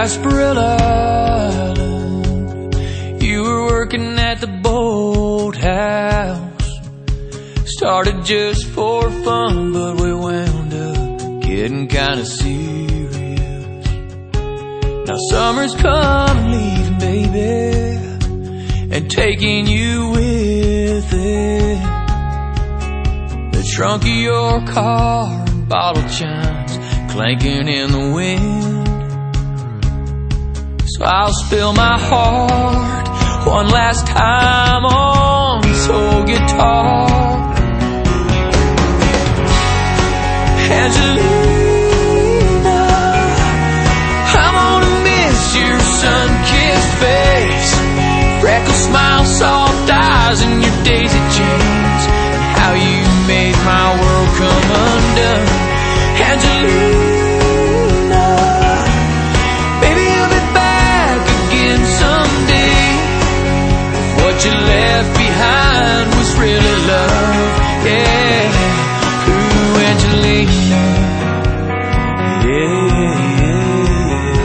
Gasparilla Island. You were working at the boathouse. Started just for fun, but we wound up getting kinda serious. Now summer's come and leaving, baby, and taking you with it. The trunk of your car and bottle chimes clanking in the wind. So I'll spill my heart one last time on this old guitar. Angelina, I'm gonna miss your sun-kissed face, freckle smile, soft eyes, and your daisy chains, and how you made my world come undone. Angelina, baby, I'll be back again someday. If what you left behind was really love, yeah. Ooh, Angelina, yeah.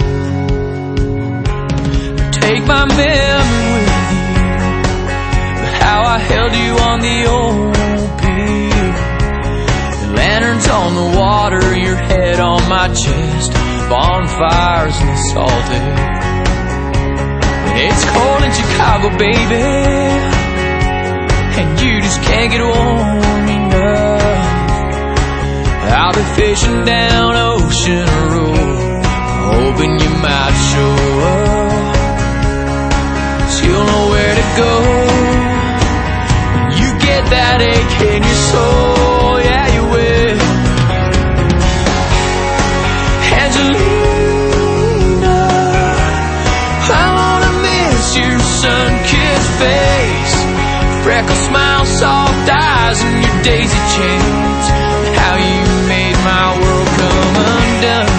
Take my memory with you, but how I held you on the old pier. The lanterns on the water, your head on my chest, bonfires in the salt air. It's cold in Chicago, baby, and you just can't get warm enough. I'll be fishing down Ocean Road, hoping you might show up, so you'll know where to go when you get that ache in your soul. Yeah, you will. Angelina, I wanna miss your sun-kissed face, freckle smile, soft eyes, and your daisy chains, and how you made my world come undone.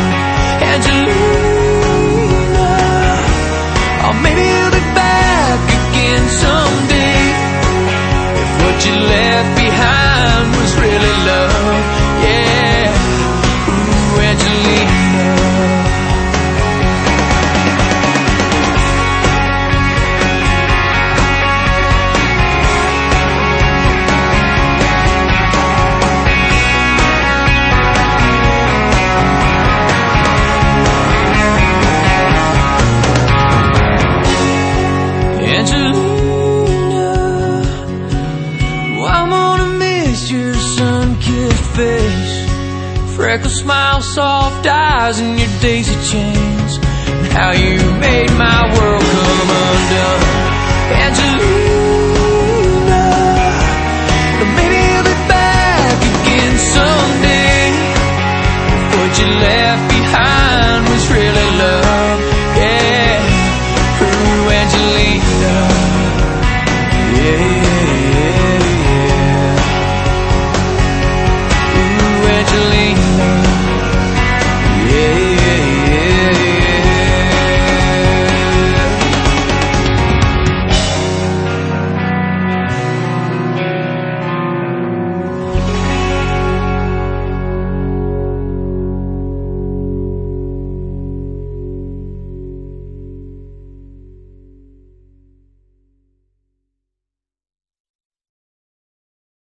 Angelina, oh, maybe you'll be back again someday. If what you left behind was really love, yeah. Ooh, Angelina. Angelina, oh, I'm gonna miss your sun-kissed face, freckle smile, soft eyes, and your daisy chains, and how you made my world